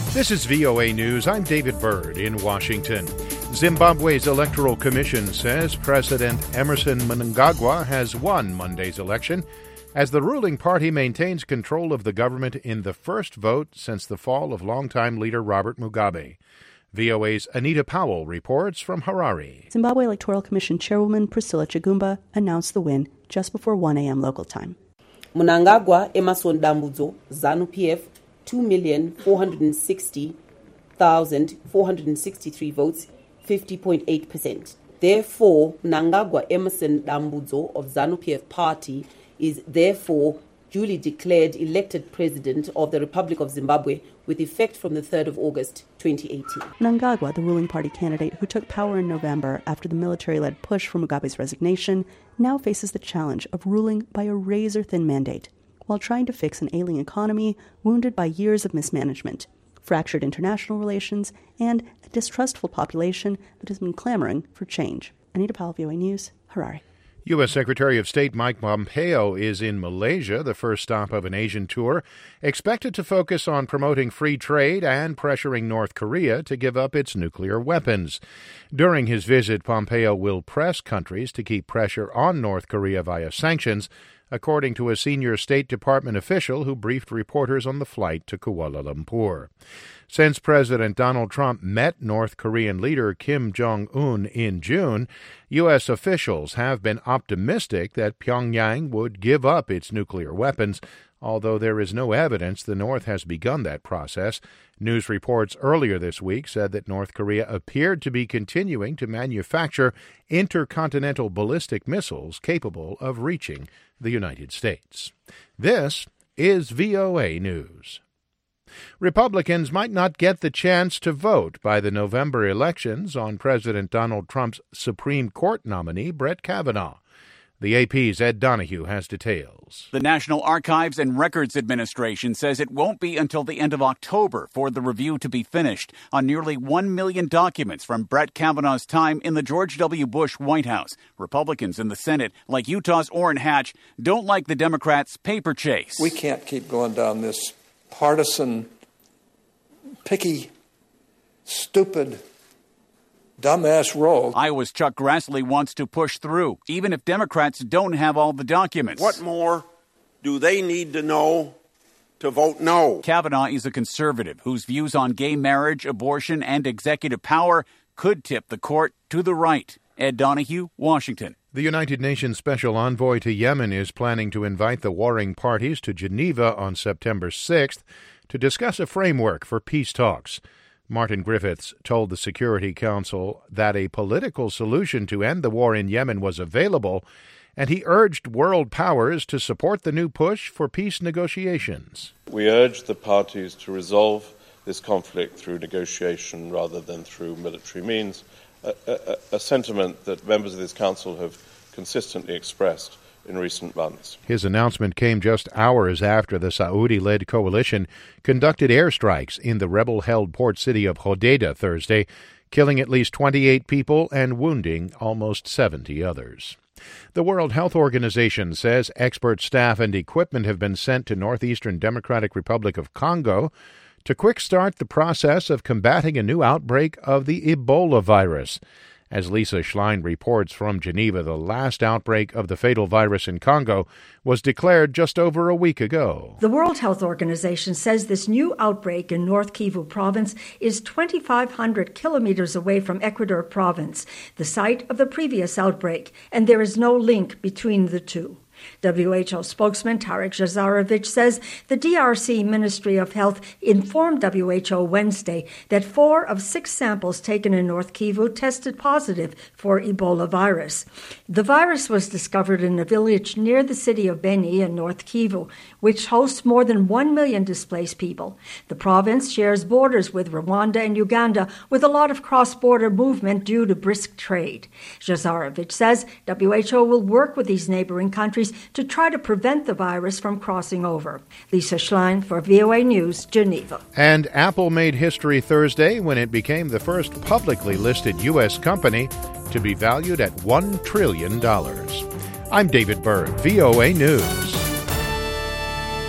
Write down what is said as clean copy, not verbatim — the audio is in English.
This is VOA News. I'm David Byrd in Washington. Zimbabwe's Electoral Commission says President Emmerson Mnangagwa has won Monday's election as the ruling party maintains control of the government in the first vote since the fall of longtime leader Robert Mugabe. VOA's Anita Powell reports from Harare. Zimbabwe Electoral Commission Chairwoman Priscilla Chigumba announced the win just before 1 a.m. local time. Mnangagwa Emmerson Dambudzo, ZANU-PF, 2,460,463 votes, 50.8%. Therefore, Mnangagwa Emmerson Dambudzo of ZANU-PF party is therefore duly declared elected president of the Republic of Zimbabwe with effect from the 3rd of August 2018. Mnangagwa, the ruling party candidate who took power in November after the military-led push for Mugabe's resignation, now faces the challenge of ruling by a razor-thin mandate while trying to fix an ailing economy wounded by years of mismanagement, fractured international relations, and a distrustful population that has been clamoring for change. Anita Powell, VOA News, Harare. U.S. Secretary of State Mike Pompeo is in Malaysia, the first stop of an Asian tour, expected to focus on promoting free trade and pressuring North Korea to give up its nuclear weapons. During his visit, Pompeo will press countries to keep pressure on North Korea via sanctions, according to a senior State Department official who briefed reporters on the flight to Kuala Lumpur. Since President Donald Trump met North Korean leader Kim Jong-un in June, U.S. officials have been optimistic that Pyongyang would give up its nuclear weapons, although there is no evidence the North has begun that process. News reports earlier this week said that North Korea appeared to be continuing to manufacture intercontinental ballistic missiles capable of reaching the United States. This is VOA News. Republicans might not get the chance to vote by the November elections on President Donald Trump's Supreme Court nominee, Brett Kavanaugh. The AP's Ed Donahue has details. The National Archives and Records Administration says it won't be until the end of October for the review to be finished on nearly 1 million documents from Brett Kavanaugh's time in the George W. Bush White House. Republicans in the Senate, like Utah's Orrin Hatch, don't like the Democrats' paper chase. We can't keep going down this partisan, picky, stupid, dumbass road. Iowa's Chuck Grassley wants to push through, even if Democrats don't have all the documents. What more do they need to know to vote no? Kavanaugh is a conservative whose views on gay marriage, abortion, and executive power could tip the court to the right. Ed Donahue, Washington. The United Nations Special Envoy to Yemen is planning to invite the warring parties to Geneva on September 6th to discuss a framework for peace talks. Martin Griffiths told the Security Council that a political solution to end the war in Yemen was available, and he urged world powers to support the new push for peace negotiations. We urge the parties to resolve this conflict through negotiation rather than through military means, a sentiment that members of this Council have consistently expressed in recent months. His announcement came just hours after the Saudi-led coalition conducted airstrikes in the rebel-held port city of Hodeidah Thursday, killing at least 28 people and wounding almost 70 others. The World Health Organization says expert staff and equipment have been sent to northeastern Democratic Republic of Congo to quick-start the process of combating a new outbreak of the Ebola virus. As Lisa Schlein reports from Geneva, the last outbreak of the fatal virus in Congo was declared just over a week ago. The World Health Organization says this new outbreak in North Kivu province is 2,500 kilometers away from Equator province, the site of the previous outbreak, and there is no link between the two. WHO spokesman Tarek Jazarevic says the DRC Ministry of Health informed WHO Wednesday that 4 of 6 samples taken in North Kivu tested positive for Ebola virus. The virus was discovered in a village near the city of Beni in North Kivu, which hosts more than 1 million displaced people. The province shares borders with Rwanda and Uganda, with a lot of cross-border movement due to brisk trade. Jazarevic says WHO will work with these neighboring countries to try to prevent the virus from crossing over. Lisa Schlein for VOA News, Geneva. And Apple made history Thursday when it became the first publicly listed U.S. company to be valued at $1 trillion. I'm David Byrd, VOA News.